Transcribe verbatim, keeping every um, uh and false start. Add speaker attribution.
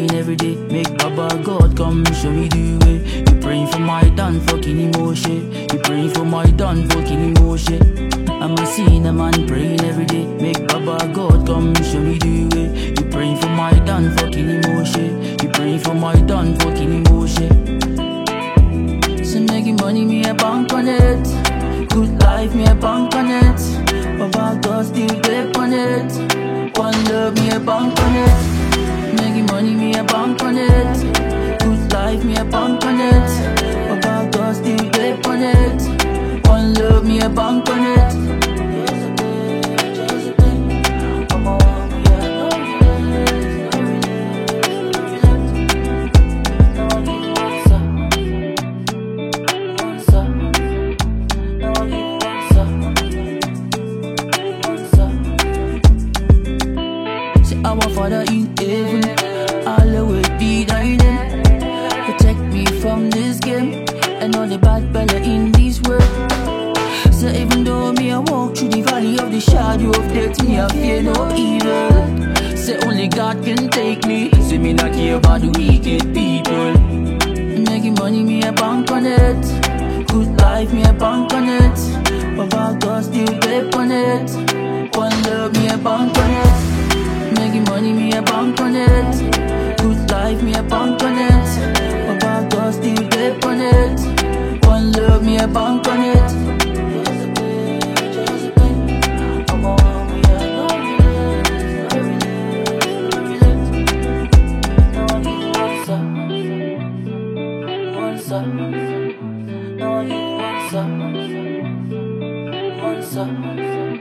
Speaker 1: praying every day. Make Baba God come show me the way. You praying for my done fucking emotion. You praying for my done fucking emotion. I'm a sinner man praying every day. Make Baba God come show me the way. You praying for my done fucking emotion. You praying for my done fucking emotion. So making money, me a bank on it. Good life, me a bank on it. Baba God still grip on it. One love, me a bank on it. Making money, me a bank on it. Good life, me a bank on it. Baba God still grip on it. One love, me a bank on it. Our Father in heaven, always be thine name. Protect me from this game and all the bad belly in this world. So even though me I walk through the valley of the shadow of death, me I fear no evil. Say only God can take me. Say me not care about the wicked people. Making money, me a bank on it. Good life, me a bank on it. Baba God still grip on it. One love, me a bank on it. Making money, me a bank on it. Good life, me a bank on it. Baba God still grip on it. One love, me a bank on it. What's up?